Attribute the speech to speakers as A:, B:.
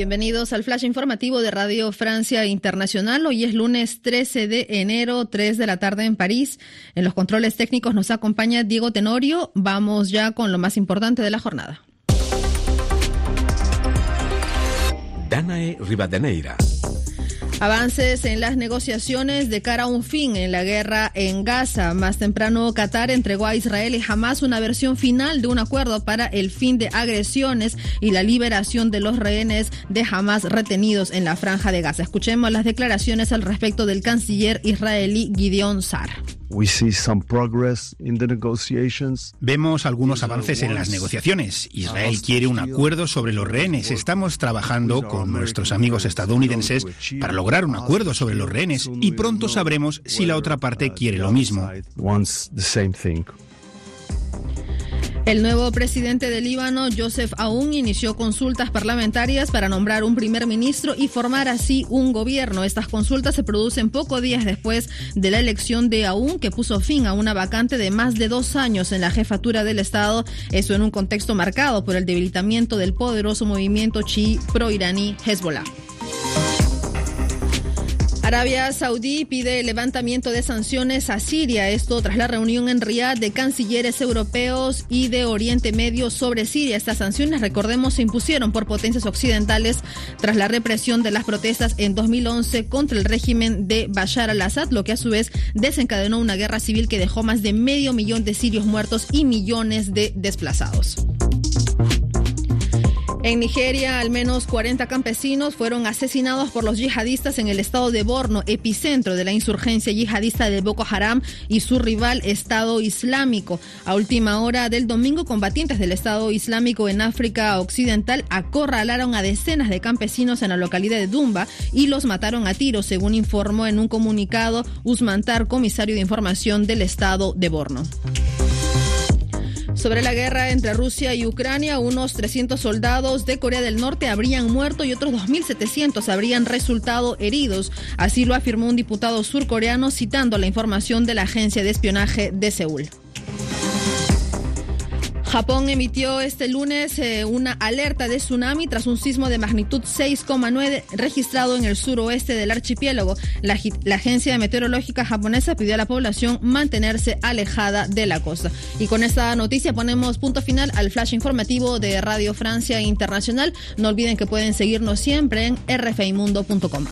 A: Bienvenidos al flash informativo de Radio Francia Internacional. Hoy es lunes 13 de enero, 3 de la tarde en París. En los controles técnicos nos acompaña Diego Tenorio. Vamos ya con lo más importante de la jornada.
B: Danae Rivadeneira.
A: Avances en las negociaciones de cara a un fin en la guerra en Gaza. Más temprano, Qatar entregó a Israel y Hamas una versión final de un acuerdo para el fin de agresiones y la liberación de los rehenes de Hamas retenidos en la franja de Gaza. Escuchemos las declaraciones al respecto del canciller israelí Gideon Sa'ar.
C: Vemos algunos avances en las negociaciones. Israel quiere un acuerdo sobre los rehenes. Estamos trabajando con nuestros amigos estadounidenses para lograr un acuerdo sobre los rehenes y pronto sabremos si la otra parte quiere lo mismo.
A: El nuevo presidente de Líbano, Joseph Aoun, inició consultas parlamentarias para nombrar un primer ministro y formar así un gobierno. Estas consultas se producen pocos días después de la elección de Aoun, que puso fin a una vacante de más de 2 años en la jefatura del Estado. Eso en un contexto marcado por el debilitamiento del poderoso movimiento chií pro-iraní Hezbollah. Arabia Saudí pide el levantamiento de sanciones a Siria, esto tras la reunión en Riad de cancilleres europeos y de Oriente Medio sobre Siria. Estas sanciones, recordemos, se impusieron por potencias occidentales tras la represión de las protestas en 2011 contra el régimen de Bashar al-Assad, lo que a su vez desencadenó una guerra civil que dejó más de 500.000 de sirios muertos y millones de desplazados. En Nigeria, al menos 40 campesinos fueron asesinados por los yihadistas en el estado de Borno, epicentro de la insurgencia yihadista de Boko Haram y su rival Estado Islámico. A última hora del domingo, combatientes del Estado Islámico en África Occidental acorralaron a decenas de campesinos en la localidad de Dumba y los mataron a tiros, según informó en un comunicado Usman Tar, comisario de información del estado de Borno. Sobre la guerra entre Rusia y Ucrania, unos 300 soldados de Corea del Norte habrían muerto y otros 2.700 habrían resultado heridos. Así lo afirmó un diputado surcoreano citando la información de la agencia de espionaje de Seúl. Japón emitió este lunes una alerta de tsunami tras un sismo de magnitud 6,9 registrado en el suroeste del archipiélago. La agencia meteorológica japonesa pidió a la población mantenerse alejada de la costa. Y con esta noticia ponemos punto final al flash informativo de Radio Francia Internacional. No olviden que pueden seguirnos siempre en rfimundo.com.